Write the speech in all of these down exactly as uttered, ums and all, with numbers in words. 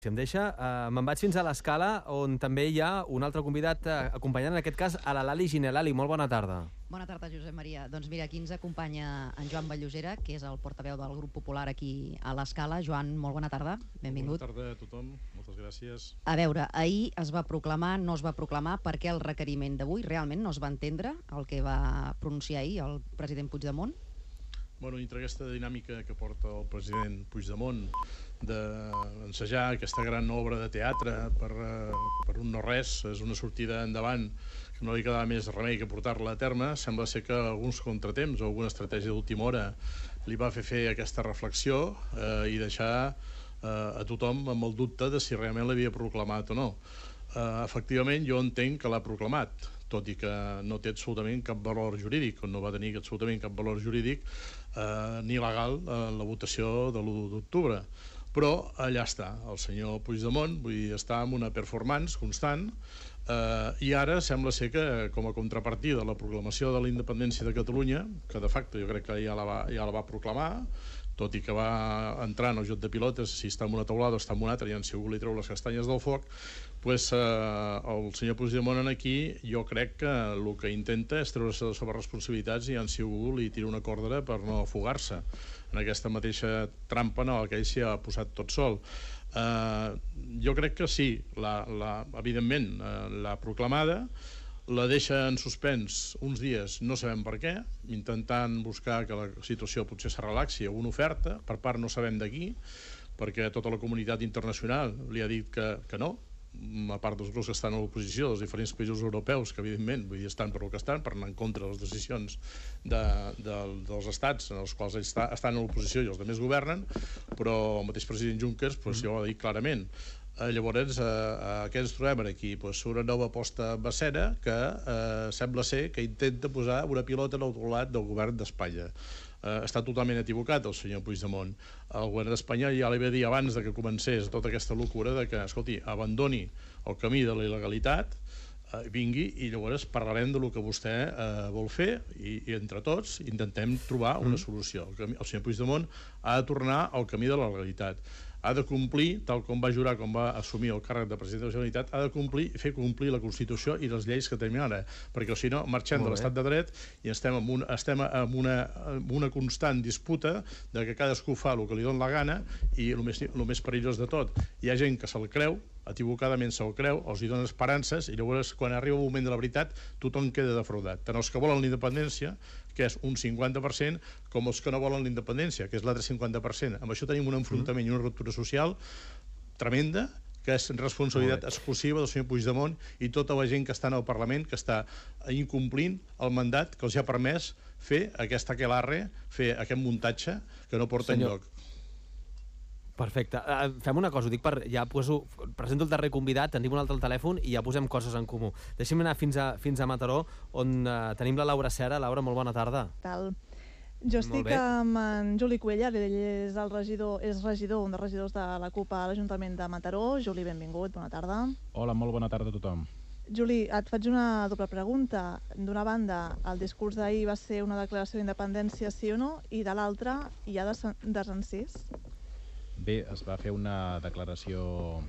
Si em deixa, eh, me'n vaig fins a l'Escala, on també hi ha un altre convidat eh, acompanyant, en aquest cas, a la Lali Giner. Lali, molt bona tarda. Bona tarda, Josep Maria. Doncs mira, aquí ens acompanya en Joan Vallosera, que és el portaveu del grup popular aquí a l'Escala. Joan, molt bona tarda, benvingut. Bona tarda a tothom, moltes gràcies. A veure, ahir es va proclamar, no es va proclamar, perquè el requeriment d'avui realment no es va entendre el que va pronunciar ahir el president Puigdemont? Bueno, dintre aquesta dinàmica que porta el president Puigdemont d'ensejar aquesta gran obra de teatre per, per un no res, és una sortida endavant que no li quedava més remei que portar-la a terme. Sembla ser que alguns contratemps o alguna estratègia d'última hora li va fer fer aquesta reflexió eh, i deixar eh, a tothom amb el dubte de si realment l'havia proclamat o no. Uh, efectivament, jo entenc que l'ha proclamat, tot i que no té absolutament cap valor jurídic, o no va tenir absolutament cap valor jurídic uh, ni legal en la votació de l'u d'octubre. Però allà està, el senyor Puigdemont, vull dir, està en una performance constant, uh, i ara sembla ser que, com a contrapartida de la proclamació de la independència de Catalunya, que de facto jo crec que ja la va, ja la va proclamar, tot i que va entrar en el joc de pilotes, si està en una taulada o està en una altra, i en si algú li treu les castanyes del foc, pues, eh, el senyor Puigdemont aquí jo crec que el que intenta és treure-se de sobre responsabilitats i en si algú li tira una còrdera per no afogar-se en aquesta mateixa trampa en la que ell s'hi ha posat tot sol. Eh, jo crec que sí, la, la, evidentment, eh, l'ha proclamada, la deixa en suspens uns dies, no sabem per què, intentant buscar que la situació potser se relaxi a una oferta, per part no sabem de qui, perquè tota la comunitat internacional li ha dit que, que no, a part dels grups que estan a l'oposició dels diferents països europeus, que evidentment vull dir, estan per el que estan, per anar en contra de les decisions de, de, dels estats en els quals ells està, estan a l'oposició i els altres governen, però el mateix president Juncker pues, ja ho ha dit clarament. Eh, llavors, eh, eh, què ens trobem aquí? Pues una nova aposta bacera que eh, sembla ser que intenta posar una pilota en el volat del govern d'Espanya. Eh, està totalment equivocat el senyor Puigdemont. El govern d'Espanya ja li va dir abans de que comencés tota aquesta locura de que, escolti, abandoni el camí de la il·legalitat, eh, vingui i llavors parlarem del que vostè eh, vol fer i, i entre tots intentem trobar una solució. El, camí, el senyor Puigdemont ha de tornar al camí de la legalitat, ha de complir, tal com va jurar quan va assumir el càrrec de president de la Generalitat, ha de complir i fer complir la Constitució i les lleis que tenim ara, perquè si no marxem de l'estat de dret i estem en, un, estem en, una, en una constant disputa de que cadascú fa el que li dona la gana i el més, el més perillós de tot, hi ha gent que se'l creu, equivocadament se'l creu, els hi dona esperances i llavors quan arriba el moment de la veritat tothom queda defraudat, tant els que volen la independència, que és un cinquanta per cent, com els que no volen la independència, que és l'altre cinquanta per cent. Amb això tenim un enfrontament i una ruptura social tremenda, que és responsabilitat exclusiva del senyor Puigdemont i tota la gent que està en el Parlament, que està incomplint el mandat que els ha permès fer aquesta aquelarre, fer aquest muntatge que no porta enlloc. Perfecte. Uh, fem una cosa, ho dic per... Ja poso, presento el darrer convidat, tenim un altre al telèfon i ja posem coses en comú. Deixem anar fins a, fins a Mataró, on uh, tenim la Laura Cera. Laura, molt bona tarda. Tal. Jo estic amb en Juli Cuellar, ell és el regidor, és regidor, un dels regidors de la CUP a l'Ajuntament de Mataró. Juli, benvingut, bona tarda. Hola, molt bona tarda a tothom. Juli, et faig una doble pregunta. D'una banda, el discurs d'ahir va ser una declaració d'independència, sí o no? I de l'altra, hi ha desencís? Bé, es va fer una declaració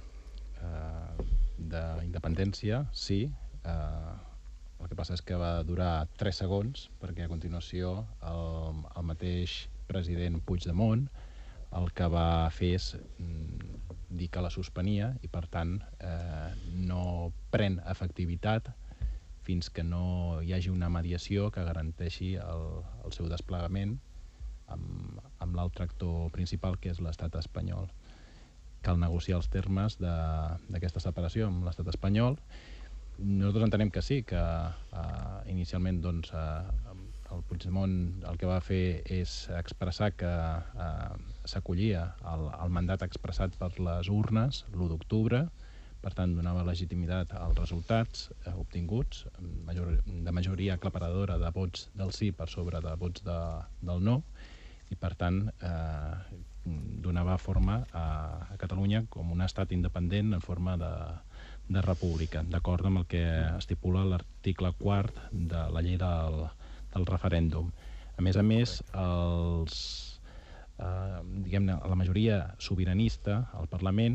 eh, d'independència, sí. Eh, el que passa és que va durar tres segons, perquè a continuació el, el mateix president Puigdemont el que va fer és mm, dir que la suspenia i, per tant, eh, no pren efectivitat fins que no hi hagi una mediació que garanteixi el, el seu desplegament amb, amb l'altre actor principal, que és l'estat espanyol. Cal negociar els termes d'aquesta separació amb l'estat espanyol. Nosaltres entenem que sí, que uh, inicialment doncs, uh, el Puigdemont el que va fer és expressar que uh, s'acollia al, al mandat expressat per les urnes l'u d'octubre, per tant donava legitimitat als resultats eh, obtinguts, major, de majoria aclaparadora de vots del sí per sobre de vots de, del no, i per tant eh, donava forma a, a Catalunya com un estat independent en forma de, de república, d'acord amb el que estipula l'article quart de la llei del, del referèndum. A més a més, els, eh, diguem-ne, la majoria sobiranista al Parlament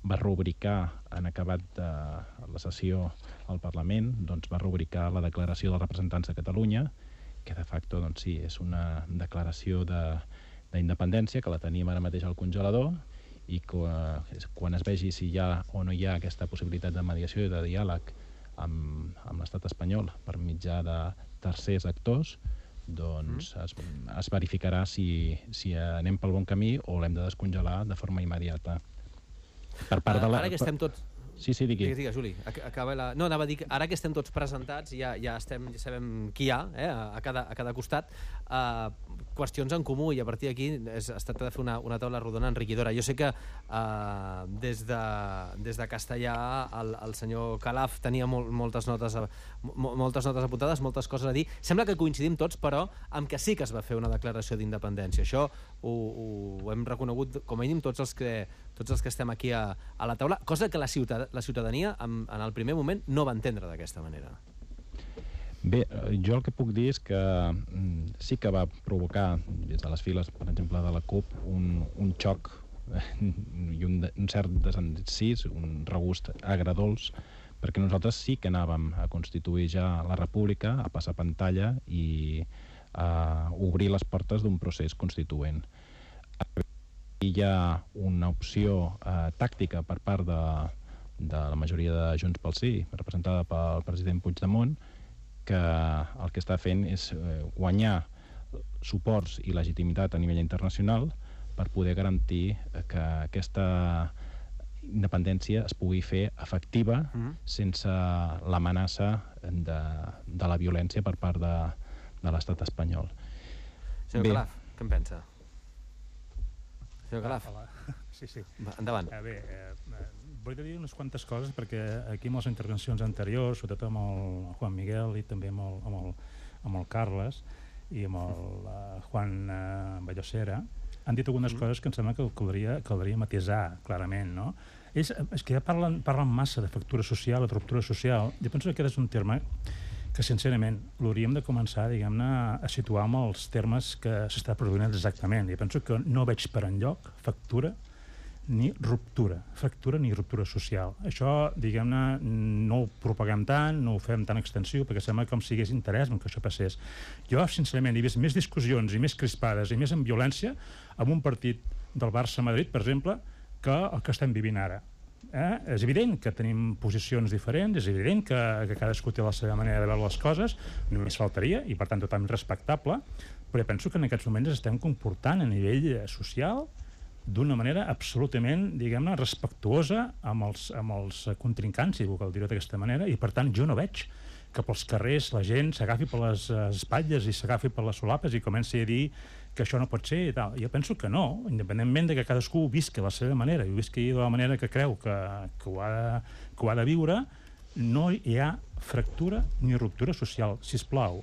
va rubricar, en acabat de la sessió al Parlament, doncs va rubricar la declaració dels representants de Catalunya, que de facto, doncs sí, és una declaració d'independència que la tenim ara mateix al congelador i que quan es vegi si hi ha o no hi ha aquesta possibilitat de mediació i de diàleg amb, amb l'estat espanyol per mitjà de tercers actors, doncs es, es verificarà si, si anem pel bon camí o l'hem de descongelar de forma immediata. Per part de la... Ara que estem tots... Sí, sí, digui. Digues, digues, Juli. Acaba la... No, anava a dir que ara que estem tots presentats, ja, ja, estem, ja sabem qui hi ha eh, a, cada, a cada costat, uh, qüestions en comú, i a partir d'aquí es, es tracta de fer una, una taula rodona enriquidora. Jo sé que uh, des, de, des de Castellà el, el senyor Calaf tenia mol, moltes, notes, mo, moltes notes apuntades, moltes coses a dir. Sembla que coincidim tots, però, amb que sí que es va fer una declaració d'independència. Això ho, ho, ho hem reconegut com a mínim tots els que, tots els que estem aquí a, a la taula, cosa que la ciutat la ciutadania en, en el primer moment no va entendre d'aquesta manera. Bé, jo el que puc dir és que sí que va provocar des de les files, per exemple, de la CUP un, un xoc i un, un cert desencís, un regust agredolç, perquè nosaltres sí que anàvem a constituir ja la República, a passar pantalla i a obrir les portes d'un procés constituent. Hi ha una opció eh, tàctica per part de de la majoria de Junts pel Sí, representada pel president Puigdemont, que el que està fent és guanyar suports i legitimitat a nivell internacional per poder garantir que aquesta independència es pugui fer efectiva mm-hmm. sense l'amenaça de, de la violència per part de, de l'estat espanyol. Senyor Bé. Calaf, què en pensa? Senyor Calaf. Hola. Sí, sí. Va, endavant. Eh, bé, eh, vull dir unes quantes coses perquè aquí en les intervencions anteriors, sobretot amb el Juan Miguel i també amb el, amb el, amb el Carles i amb el uh, Juan uh, Vallocera, han dit algunes mm. coses que em sembla que caldria, caldria matisar clarament, no? Ells, és que ja parlen, parlen massa de factura social, de ruptura social. Jo penso que aquest és un terme que, sincerament, l'hauríem de començar, diguem-ne, a situar amb els termes que s'està produint exactament. Jo penso que no veig per enlloc factura ni ruptura, fractura ni ruptura social. Això, diguem-ne, no ho propaguem tant, no ho fem tan extensiu, perquè sembla com si hi hagués interès en que això passés. Jo, sincerament, he vist més discussions i més crispades i més amb violència amb un partit del Barça-Madrid, per exemple, que el que estem vivint ara. Eh? És evident que tenim posicions diferents, és evident que, que cadascú té la seva manera de veure les coses, només faltaria, i per tant totalment respectable, però penso que en aquests moments estem comportant a nivell social d'una manera absolutament, diguem-ne, respectuosa amb els, amb els contrincants, si cal dir-ho d'aquesta manera, i per tant jo no veig que pels carrers la gent s'agafi per les espatlles i s'agafi per les solapes i comenci a dir que això no pot ser i tal. Jo penso que no, independentment de que cadascú ho visqui a la seva manera i ho visqui de la manera que creu que, que, ho ha de, que ho ha de viure, no hi ha fractura ni ruptura social. Sisplau,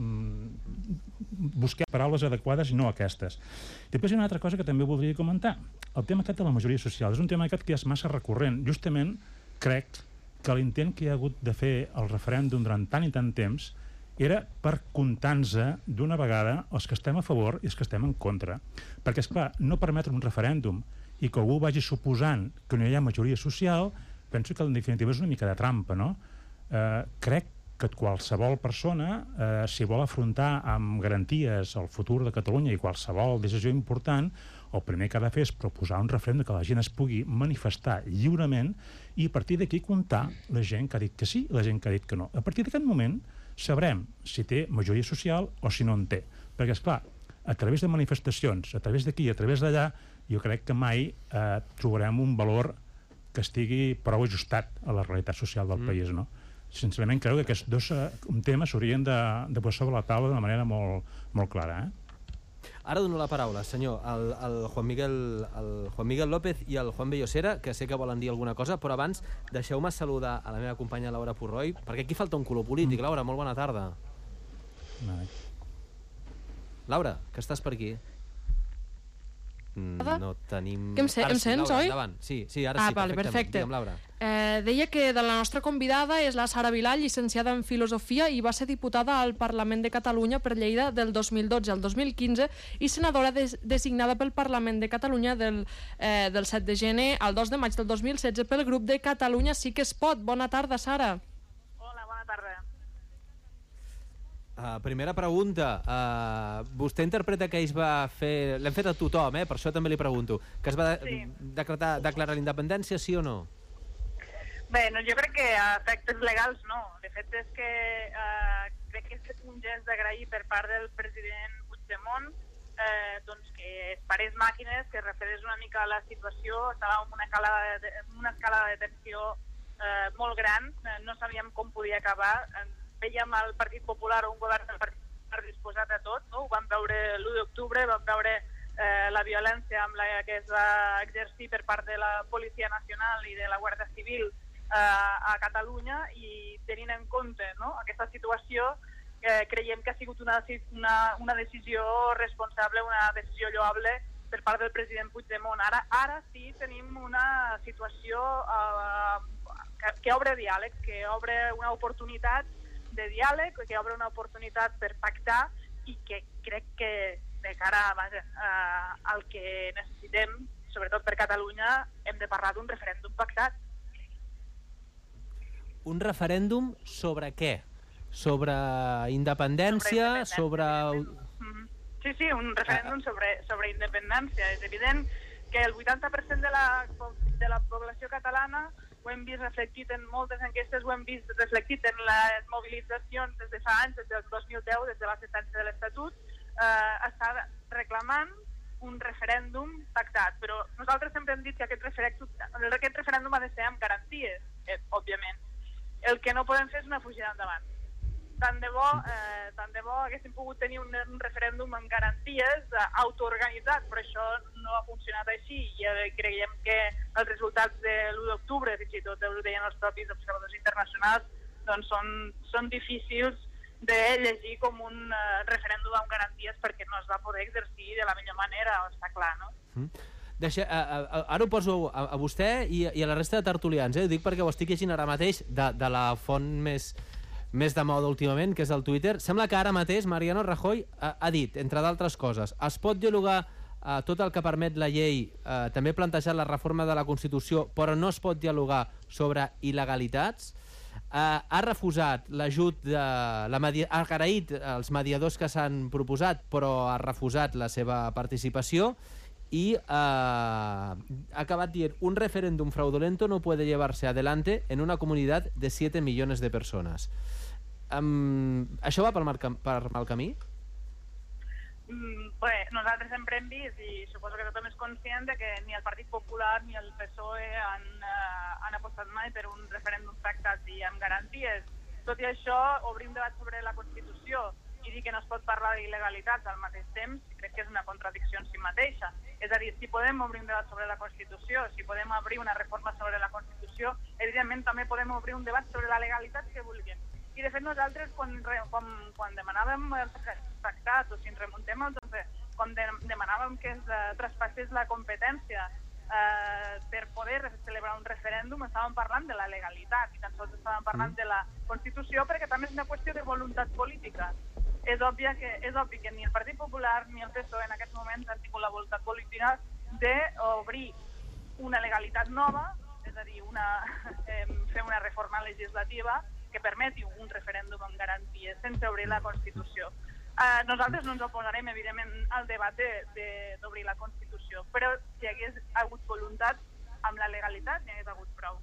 busquem paraules adequades i no aquestes. Després hi ha una altra cosa que també voldria comentar. El tema aquest de la majoria social és un tema aquest que és massa recurrent. Justament crec que l'intent que hi ha hagut de fer el referèndum durant tant i tant temps era per comptar-nos d'una vegada els que estem a favor i els que estem en contra. Perquè, esclar, no permetre un referèndum i que algú vagi suposant que no hi ha majoria social, penso que en definitiva és una mica de trampa, no? Eh, crec que qualsevol persona, eh, si vol afrontar amb garanties el futur de Catalunya i qualsevol decisió important, el primer que ha de fer és proposar un referèndum que la gent es pugui manifestar lliurement i a partir d'aquí comptar la gent que ha dit que sí i la gent que ha dit que no. A partir d'aquest moment sabrem si té majoria social o si no en té. Perquè, esclar, a través de manifestacions, a través d'aquí, a través d'allà, jo crec que mai eh, trobarem un valor que estigui prou ajustat a la realitat social del mm. país, no? Sincerament, crec que aquests dos uh, temes s'haurien de, de posar sobre la taula d'una manera molt, molt clara. Eh? Ara dono la paraula, senyor, al, al, Juan Miguel, al Juan Miguel López i al Juan Vallocera, que sé que volen dir alguna cosa, però abans deixeu-me saludar a la meva companya Laura Purroi, perquè aquí falta un color polític. Mm. Laura, molt bona tarda. Vale. Laura, que estàs per aquí? No tenim... Que em, se, em sents, Laura, oi? Endavant. Sí, sí, ara ah, sí, vale, perfectament. perfecte. Digue'm, Laura. Eh, deia que de la nostra convidada és la Sara Vilà, llicenciada en Filosofia i va ser diputada al Parlament de Catalunya per Lleida del dos mil dotze al dos mil quinze i senadora des designada pel Parlament de Catalunya del, eh, del set de gener al dos de maig del dos mil setze pel grup de Catalunya Sí que es pot. Bona tarda, Sara. Hola, bona tarda. Uh, primera pregunta. Uh, vostè interpreta que ells va fer... L'hem fet a tothom, eh? Per això també li pregunto. Que es va de sí. decretar, declarar la independència, sí o no? Bé, no, jo crec que a efectes legals no. De fet, és que uh, crec que és un gest d'agrair per part del president Puigdemont eh, doncs que es parés màquines, que refredés una mica la situació. Estava en una escala de, una escala de tensió eh, molt gran. Eh, no sabíem com podia acabar. Eh, Veiem el Partit Popular, un govern del Partit Popular disposat a tot, no? Ho vam veure l'u d'octubre, vam veure eh, la violència amb la que es va exercir per part de la Policia Nacional i de la Guàrdia Civil eh, a Catalunya, i tenint en compte, no, aquesta situació, eh, creiem que ha sigut una, una, una decisió responsable, una decisió lloable per part del president Puigdemont. Ara, ara sí tenim una situació eh, que, que obre diàleg, que obre una oportunitat de diàleg, que obre una oportunitat per pactar i que crec que de cara vaja, uh, al que necessitem, sobretot per Catalunya, hem de parlar d'un referèndum pactat. Un referèndum sobre què? Sobre independència? Sobre... sobre... Sí, sí, un referèndum sobre, sobre independència. És evident que el vuitanta per cent de la, de la població catalana ho hem vist reflectit en moltes enquestes, ho hem vist reflectit en les mobilitzacions des de fa anys, des del dos mil deu, des de la sentència de l'Estatut, eh, està reclamant un referèndum pactat. Però nosaltres sempre hem dit que aquest referèndum, aquest referèndum ha de ser amb garanties, eh, òbviament. El que no podem fer és una fugida endavant. Tant de bo, eh, tant de bo haguéssim pogut tenir un, un referèndum amb garanties eh, autoorganitzat, però això no ha funcionat així i eh, creiem que els resultats de l'u d'octubre, fins i tot ho deien els propis observadors internacionals, doncs són, són difícils de llegir com un eh, referèndum amb garanties perquè no es va poder exercir de la millor manera, està clar, no? Mm. Deixa, a, a, ara ho poso a, a vostè i, i a la resta de tertulians, eh? Ho dic perquè ho estic llegint ara mateix de, de la font més... més de moda últimament, que és el Twitter. Sembla que ara mateix Mariano Rajoy ha, ha dit, entre d'altres coses, es pot dialogar eh, tot el que permet la llei, eh, també plantejat la reforma de la Constitució, però no es pot dialogar sobre il·legalitats. Eh, ha refusat l'ajut de... La media, ha agraït els mediadors que s'han proposat, però ha refusat la seva participació y uh, ha acabat dient un referéndum fraudulento no puede llevarse adelante en una comunidad de siete millones de personas. Um, això va per mal, per mal camí? Mm, bé, nosaltres sempre hem vist, i suposo que tothom és conscient, de que ni el Partit Popular ni el P S O E han, uh, han apostat mai per un referèndum pactat i amb garanties. Tot i això, obrir un debat sobre la Constitució i dir que no es pot parlar d'il·legalitats al mateix temps, crec que és una contradicció en si mateixa. És a dir, si podem obrir un debat sobre la Constitució, si podem obrir una reforma sobre la Constitució, evidentment també podem obrir un debat sobre la legalitat que vulguem. I de fet nosaltres, quan, quan, quan demanàvem el tractat, o si ens remuntem al doncs, quan de, demanàvem que es uh, traspassés la competència uh, per poder celebrar un referèndum, estàvem parlant de la legalitat i tan sols estàvem parlant mm. de la Constitució, perquè també és una qüestió de voluntat política. És obvi que, és obvi que ni el Partit Popular ni el P S O E en aquests moments han tingut la voluntat política d'obrir una legalitat nova, és a dir, una, eh, fer una reforma legislativa que permeti un referèndum amb garanties sense obrir la Constitució. Eh, nosaltres no ens oposarem, evidentment, al debat d'obrir de, la Constitució, però si hagués hagut voluntat amb la legalitat, n'hi hagués hagut prou.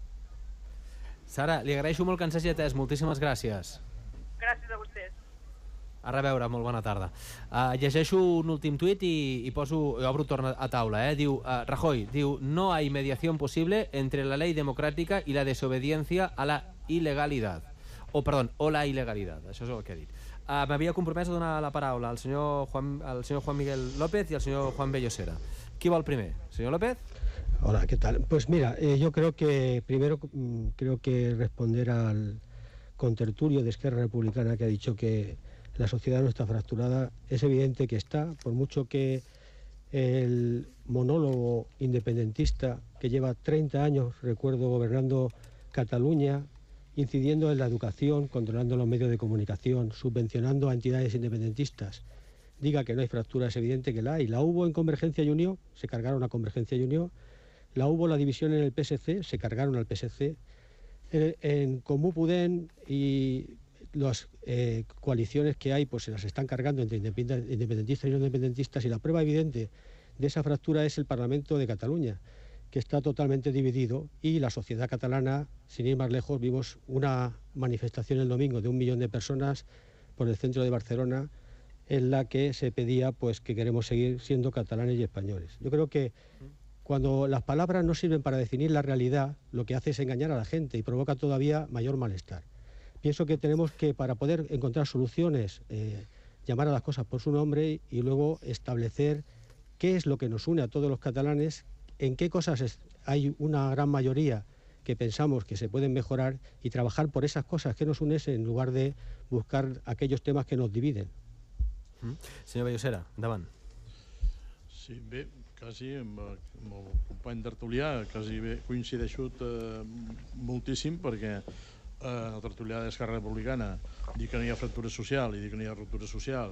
Sara, li agraeixo molt que ens hagi atès. Moltíssimes gràcies. Gràcies a vostès. A reveure, molt bona tarda. Uh, llegeixo un últim tuit i, i poso, i obro torn a taula. Eh? Diu, uh, Rajoy, diu, no hay mediación posible entre la ley democrática y la desobediencia a la ilegalidad. O, perdó, o la il·legalitat, això és el que he dit. Uh, M'havia compromès a donar la paraula al senyor, Juan, al senyor Juan Miguel López y al señor Juan Bellosera. ¿Qui vol primer? ¿Señor López? Hola, ¿qué tal? Pues mira, eh, yo creo que primero creo que responder al contertulio de Esquerra Republicana que ha dicho que la sociedad no está fracturada, es evidente que está, por mucho que el monólogo independentista que lleva treinta años, recuerdo, gobernando Cataluña, incidiendo en la educación, controlando los medios de comunicación, subvencionando a entidades independentistas, diga que no hay fractura, es evidente que la hay. La hubo en Convergencia y Unió, se cargaron a Convergencia y Unió. La hubo la división en el P S C, se cargaron al P S C. En, en Comú Podem y las eh, coaliciones que hay, pues se las están cargando entre independentistas y no independentistas, y la prueba evidente de esa fractura es el Parlamento de Cataluña, que está totalmente dividido, y la sociedad catalana, sin ir más lejos, vimos una manifestación el domingo de un millón de personas por el centro de Barcelona, en la que se pedía pues que queremos seguir siendo catalanes y españoles. Yo creo que cuando las palabras no sirven para definir la realidad, lo que hace es engañar a la gente y provoca todavía mayor malestar. Pienso que tenemos que, para poder encontrar soluciones, eh, llamar a las cosas por su nombre y luego establecer qué es lo que nos une a todos los catalanes, en qué cosas es, hay una gran mayoría que pensamos que se pueden mejorar, y trabajar por esas cosas que nos unen en lugar de buscar aquellos temas que nos dividen. Mm. Senyor Vallocera, endavant. Sí, bé, quasi amb, amb el company tertulià quasi bé coincideixo eh, moltíssim, perquè eh, el tertulià d'Esquerra Republicana diu que no hi ha fractura social i diu que no hi ha ruptura social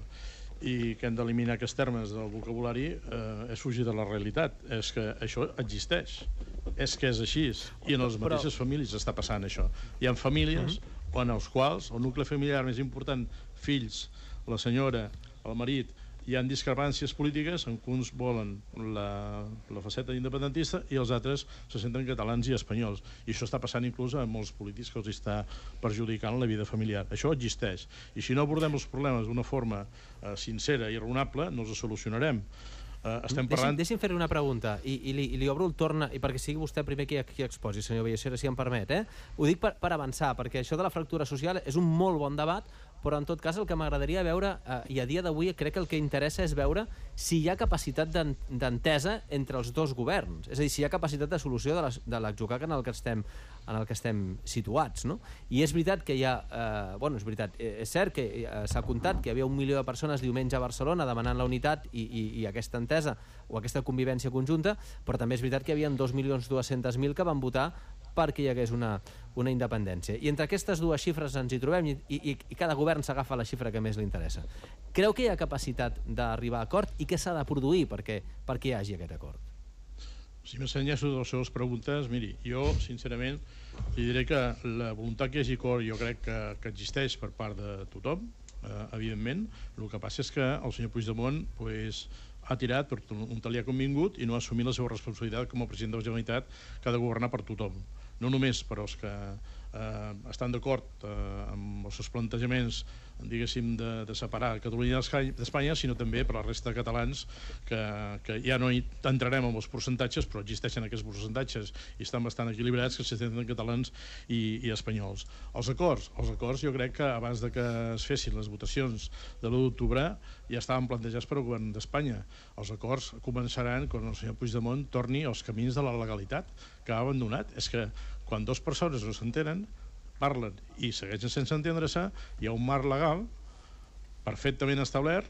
i que hem d'eliminar aquests termes del vocabulari, eh, és fugir de la realitat. És que això existeix, és que és així, i en les mateixes Però... famílies està passant això. Hi ha famílies uh-huh. en els quals el nucli familiar més important, fills, la senyora, el marit, hi ha discrepàncies polítiques en què uns volen la, la faceta independentista i els altres se senten catalans i espanyols, i això està passant inclús a molts polítics que els està perjudicant la vida familiar. Això existeix, i si no abordem els problemes d'una forma eh, sincera i raonable no els solucionarem. Uh, estem parlant... Deixi'm, deixi'm fer-li una pregunta i, i, li, i li obro el torn, i perquè sigui vostè primer qui, qui exposi, senyor Vallocera, si em permet. Eh? Ho dic per, per avançar, perquè això de la fractura social és un molt bon debat, però en tot cas el que m'agradaria veure, eh, i a dia d'avui crec que el que interessa és veure si hi ha capacitat d'entesa entre els dos governs, és a dir, si hi ha capacitat de solució de l'atzucac en el que estem en el que estem situats, no? I és veritat que hi ha, eh, bueno, és veritat, eh, és cert que eh, s'ha comptat que hi havia un milió de persones diumenge a Barcelona demanant la unitat i, i, i aquesta entesa o aquesta convivència conjunta, però també és veritat que hi havia dos milions dos-cents mil que van votar perquè hi hagués una, una independència. I entre aquestes dues xifres ens hi trobem i, i, i cada govern s'agafa la xifra que més li interessa. Creu que hi ha capacitat d'arribar a acord i què s'ha de produir perquè, perquè hi hagi aquest acord? Si m'ensenyeixo de les seves preguntes, miri, jo, sincerament, li diré que la voluntat que hi hagi acord jo crec que, que existeix per part de tothom, eh, evidentment. El que passa és que el senyor Puigdemont pues, ha tirat per un tal ha convingut i no ha assumit la seva responsabilitat com a president de la Generalitat, que ha de governar per tothom. No només per als que eh, estan d'acord eh, amb els seus plantejaments, diguéssim, de, de separar Catalunya d'Espanya, sinó també per la resta de catalans que, que ja no hi entrarem amb els percentatges, però existeixen aquests percentatges i estan bastant equilibrats, que se senten catalans i, i espanyols. Els acords, els acords jo crec que abans de que es fessin les votacions de l'u d'octubre ja estaven plantejats per al govern d'Espanya. Els acords començaran quan el senyor Puigdemont torni als camins de la legalitat que ha abandonat. És que quan dues persones no s'entenen, parlen i segueixen sense entendre-se, hi ha un marc legal perfectament establert,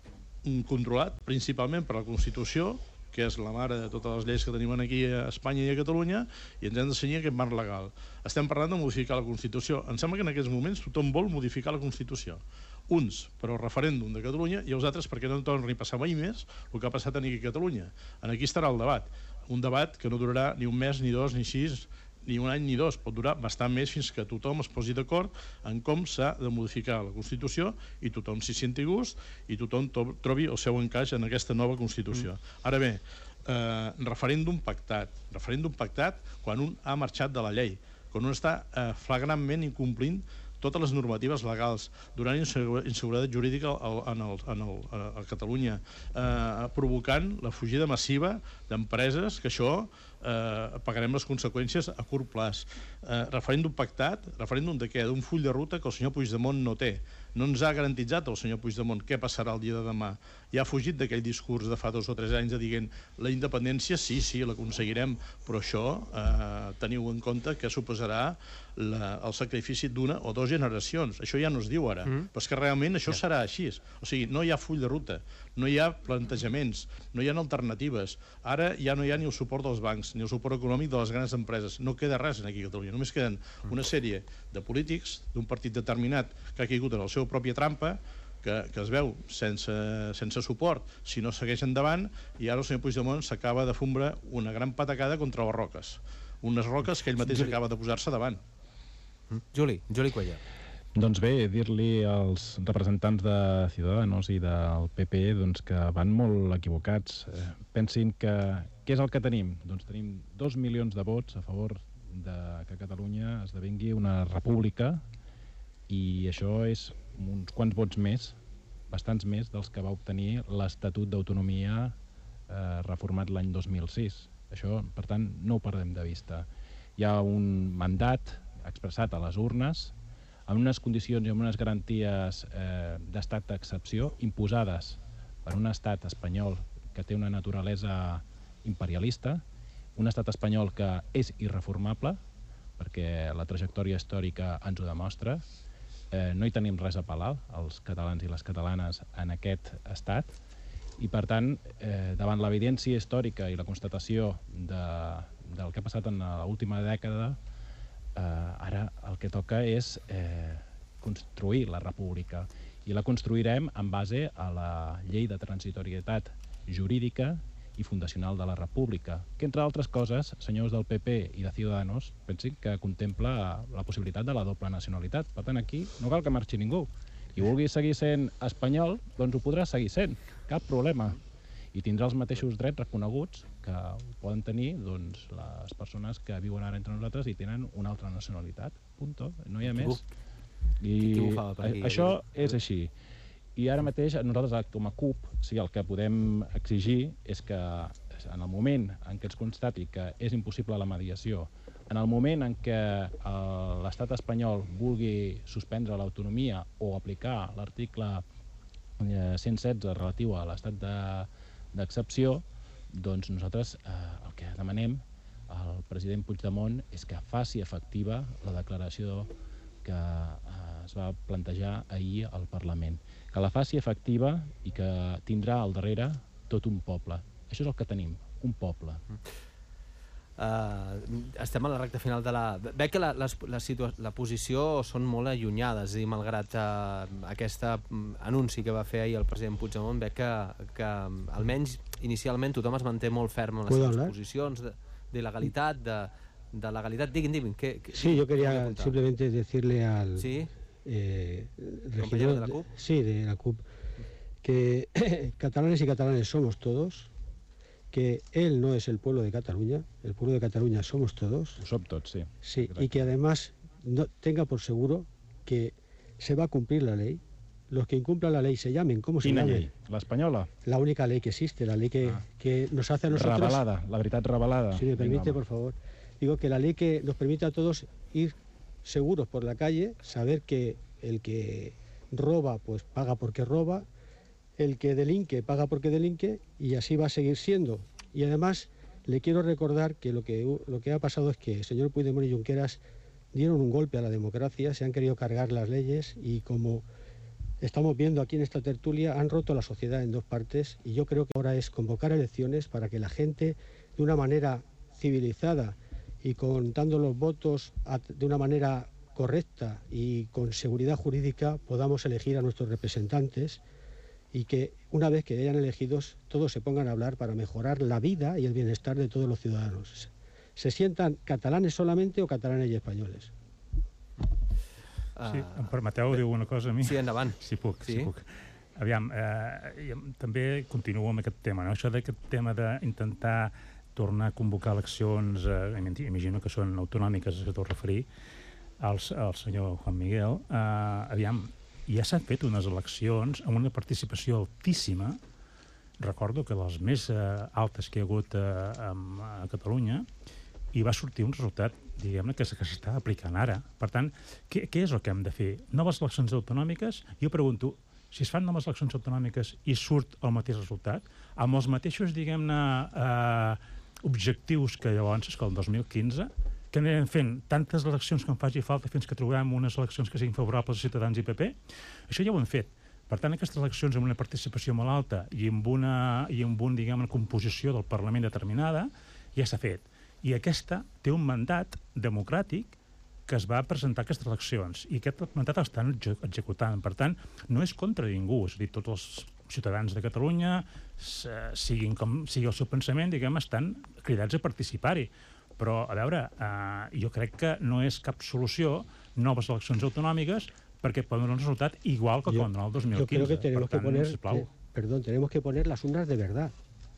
controlat principalment per la Constitució, que és la mare de totes les lleis que tenim aquí a Espanya i a Catalunya, i ens hem de cenyir aquest marc legal. Estem parlant de modificar la Constitució. Em sembla que en aquests moments tothom vol modificar la Constitució. Uns per al referèndum de Catalunya i els altres perquè no torni a passar mai més el que ha passat aquí a Catalunya. Aquí estarà el debat. Un debat que no durarà ni un mes, ni dos, ni sis, ni un any ni dos, pot durar bastant més fins que tothom es posi d'acord en com s'ha de modificar la Constitució i tothom s'hi senti gust i tothom trobi el seu encaix en aquesta nova Constitució. Mm. Ara bé, eh, referèndum pactat, referèndum pactat quan un ha marxat de la llei, quan un està eh, flagrantment incomplint totes les normatives legals, donant inseguretat jurídica en el, en el, a Catalunya, eh, provocant la fugida massiva d'empreses que això eh, pagarem les conseqüències a curt plaç. Eh, referèndum pactat, referèndum de què? D'un full de ruta que el senyor Puigdemont no té. no ens ha garantitzat el senyor Puigdemont què passarà el dia de demà. Ja ha fugit d'aquell discurs de fa dos o tres anys de dient la independència sí, sí, l'aconseguirem, però això eh, teniu en compte que suposarà la, el sacrifici d'una o dues generacions. Això ja no es diu ara, mm. però és que realment això ja. serà així. O sigui, no hi ha full de ruta, no hi ha plantejaments, no hi ha alternatives. Ara ja no hi ha ni el suport dels bancs, ni el suport econòmic de les grans empreses. No queda res aquí a Catalunya. Només queden una sèrie de polítics d'un partit determinat que ha caigut en la seva pròpia trampa, que, que es veu sense, sense suport si no segueix endavant, i ara el senyor Puigdemont s'acaba de fumbre una gran patacada contra les roques. Unes roques que ell mateix Juli. acaba de posar-se davant. Juli, Juli Cuellar. Doncs bé, dir-li als representants de Ciudadanos i del P P doncs, que van molt equivocats. Eh, pensin que què és el que tenim? Doncs tenim dos milions de vots a favor de que Catalunya esdevingui una república, i això és uns quants vots més, bastants més dels que va obtenir l'Estatut d'Autonomia eh, reformat l'any dos mil sis. Això, per tant, no ho perdem de vista. Hi ha un mandat expressat a les urnes amb unes condicions i amb unes garanties eh, d'estat d'excepció imposades per un estat espanyol que té una naturalesa imperialista, un estat espanyol que és irreformable, perquè la trajectòria històrica ens ho demostra. Eh, no hi tenim res a apel·lar, els catalans i les catalanes, en aquest estat, i per tant, eh, davant l'evidència històrica i la constatació de, del que ha passat en l'última dècada, eh, ara el que toca és eh, construir la república, i la construirem en base a la llei de transitorietat jurídica i fundacional de la república, que entre altres coses, senyors del P P i de Ciudadanos, pensin que contempla la possibilitat de la doble nacionalitat. Per tant, aquí no cal que marxi ningú. Qui vulgui seguir sent espanyol, doncs ho podrà seguir sent, cap problema. I tindrà els mateixos drets reconeguts que poden tenir doncs, les persones que viuen ara entre nosaltres i tenen una altra nacionalitat. Punto. No hi ha més. I això és així. I ara mateix nosaltres, com a C U P, sí, el que podem exigir és que en el moment en què es constati que és impossible la mediació, en el moment en què l'estat espanyol vulgui suspendre l'autonomia o aplicar l'article cent setze relatiu a l'estat d'excepció, doncs nosaltres el que demanem al president Puigdemont és que faci efectiva la declaració que es va plantejar ahir al Parlament, que la faci efectiva i que tindrà al darrere tot un poble. Això és el que tenim, un poble. Uh, estem a la recta final de la... Veig que la, la, la, situa... la posició són molt allunyades, i malgrat uh, aquest anunci que va fer ahir el president Puigdemont, veig que, que almenys inicialment tothom es manté molt ferm en les seves posicions d'il·legalitat, de, de legalitat. Diguin, diguin. ¿Qué, qué, sí, yo quería simplemente decirle al... ¿Sí? Eh, ¿Compañero de la C U P? Sí, de la C U P. Que catalanes y catalanes somos todos, que él no es el pueblo de Cataluña, el pueblo de Cataluña somos todos. Som tots, sí. Sí, exacte. Y que además no, tenga por seguro que se va a cumplir la ley. Los que incumplan la ley se llamen, ¿cómo se llamen? ¿Quina ley? ¿La española? La única ley que existe, la ley que, ah. que nos hace a nosotros... Revelada, la veritat revelada. Si me permite, por favor. Digo que la ley que nos permite a todos ir seguros por la calle, saber que el que roba, pues paga porque roba, el que delinque, paga porque delinque, y así va a seguir siendo. Y además, le quiero recordar que lo que, lo que ha pasado es que el señor Puigdemont y Junqueras dieron un golpe a la democracia, se han querido cargar las leyes, y como estamos viendo aquí en esta tertulia, han roto la sociedad en dos partes, y yo creo que ahora es convocar elecciones para que la gente, de una manera civilizada y contando los votos de una manera correcta y con seguridad jurídica, podamos elegir a nuestros representantes, y que una vez que hayan elegidos todos se pongan a hablar para mejorar la vida y el bienestar de todos los ciudadanos. Se sientan catalanes solamente o catalanes i espanyoles. Sí, em permeteu dir una cosa a mi? Sí, endavant. Si puc, sí? si puc. Aviam, eh, també continuo amb aquest tema, no? Això d'aquest tema d'intentar tornar a convocar eleccions, eh, imagino que són autonòmiques, a tot referir, al, al senyor Juan Miguel. Eh, aviam, ja s'han fet unes eleccions amb una participació altíssima. Recordo que les més eh, altes que hi ha hagut eh, a, a Catalunya, i va sortir un resultat, diguem-ne, que s'està aplicant ara. Per tant, què, què és el que hem de fer? Noves eleccions autonòmiques? Jo pregunto, si es fan noves eleccions autonòmiques i surt el mateix resultat, amb els mateixos, diguem-ne, eh, objectius que llavors, que el dos mil quinze, que anem fent tantes eleccions com faci falta fins que trobem unes eleccions que siguin favorables a Ciutadans i P P, això ja ho hem fet. Per tant, aquestes eleccions amb una participació molt alta i amb una, i amb un, diguem, una composició del Parlament determinada, ja s'ha fet. I aquesta té un mandat democràtic que es va presentar a aquestes eleccions i aquest mandat l'estan executant. Per tant, no és contra ningú, és a dir, tots els ciutadans de Catalunya, siguin com sigui el seu pensament, diguem, estan cridats a participar-hi. Però, a veure, eh, jo crec que no és cap solució noves eleccions autonòmiques perquè poden donar un resultat igual que quan el dos mil quinze. Yo creo que tenemos per tant, que poner, sisplau. eh, perdón, tenemos que poner las urnas de verdad.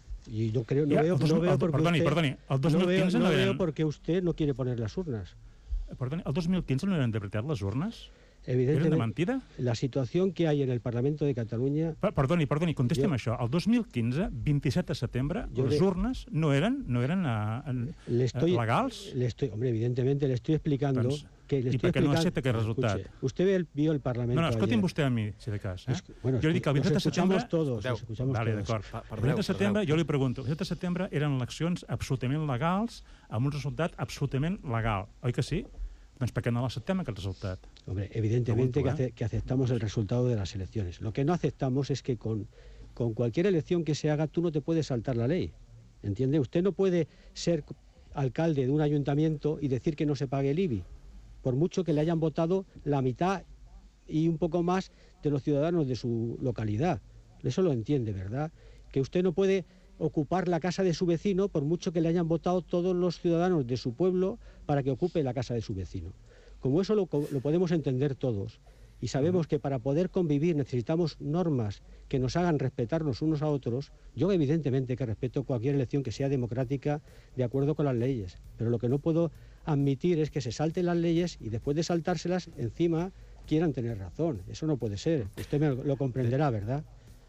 Y yo creo, no Ja, veo, el dos- no veo el- por qué perdoni, usted, perdoni, el dos mil no veo, quinze no no veo eren- por qué usted no quiere poner las urnas. Perdoni, el dos mil quinze no eren de veritat les urnes? Eren de Evidentemente, mentida? la situación que hay en el Parlamento de Cataluña, Per- Perdoni, perdoni, contesti'm Jo- això. El dos mil quinze, vint-i-set de setembre, Jo les le- urnes no eren, no eren uh, en, le estoy, uh, legals? le estoy, hombre, evidentemente le estoy explicando Doncs, que le ¿y estoy per què no explicando- accepta aquest resultat? Escuche, usted ve el- vio el Parlamento No, no, escolti'm ayer. vostè a mi, si de cas. Eh? Es- bueno, jo li dic que el nos vint-i-set de escuchamos setembre... todos, Escolteu, nos escuchamos Vale, todos. d'acord. Pa- El perdoneu, vint-i-set de setembre, perdoneu. jo li pregunto, el vint-i-set de setembre eren eleccions absolutament legals, amb un resultat absolutament legal, oi que sí? Doncs per què no l'acceptem, aquest resultat? Hombre, evidentemente Pregunto, que, ¿eh? ace- que aceptamos el resultado de las elecciones. Lo que no aceptamos es que con, con cualquier elección que se haga tú no te puedes saltar la ley. ¿Entiende? Usted no puede ser alcalde de un ayuntamiento y decir que no se pague el I B I, por mucho que le hayan votado la mitad y un poco más de los ciudadanos de su localidad. Eso lo entiende, ¿verdad? Que usted no puede ocupar la casa de su vecino por mucho que le hayan votado todos los ciudadanos de su pueblo para que ocupe la casa de su vecino. Como eso lo, lo podemos entender todos y sabemos que para poder convivir necesitamos normas que nos hagan respetarnos unos a otros, yo evidentemente que respeto cualquier elección que sea democrática de acuerdo con las leyes, pero lo que no puedo admitir es que se salten las leyes y después de saltárselas encima quieran tener razón. Eso no puede ser. Usted me lo comprenderá, ¿verdad?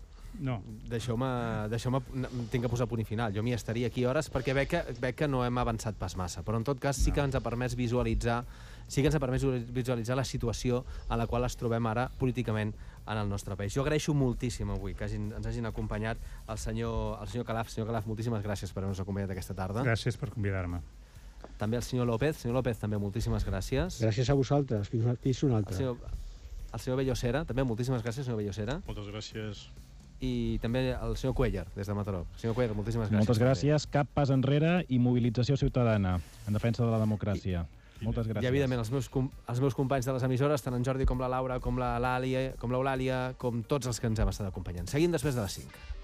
No. Deixeu-me... Deixeu tinc que posar punt i final. Jo m'hi estaria aquí hores perquè veig que, veig que no hem avançat pas massa, però en tot cas sí que ens ha permès visualitzar sí que ens ha permès visualitzar la situació en la qual es trobem ara políticament en el nostre país. Jo agraeixo moltíssim avui que hagin, ens hagin acompanyat el senyor, el senyor Calaf. Senyor Calaf, moltíssimes gràcies per haver-nos acompanyat aquesta tarda. Gràcies per convidar-me. També el senyor López. Senyor López, també moltíssimes gràcies. Gràcies a vosaltres. Fins una altra. El senyor, el senyor Bellocera, també moltíssimes gràcies, senyor Bellocera. Moltes gràcies. I també el senyor Cuellar, des de Mataró. Senyor Cuellar, moltíssimes gràcies. Moltes gràcies. Cap pas enrere i mobilització ciutadana en defensa de la democràcia. I, Moltes gràcies. I, evidentment, els meus, els meus companys de les emissores, tant en Jordi com la Laura, com l'Eulàlia, com, com tots els que ens hem estat acompanyant. Seguim després de les cinc.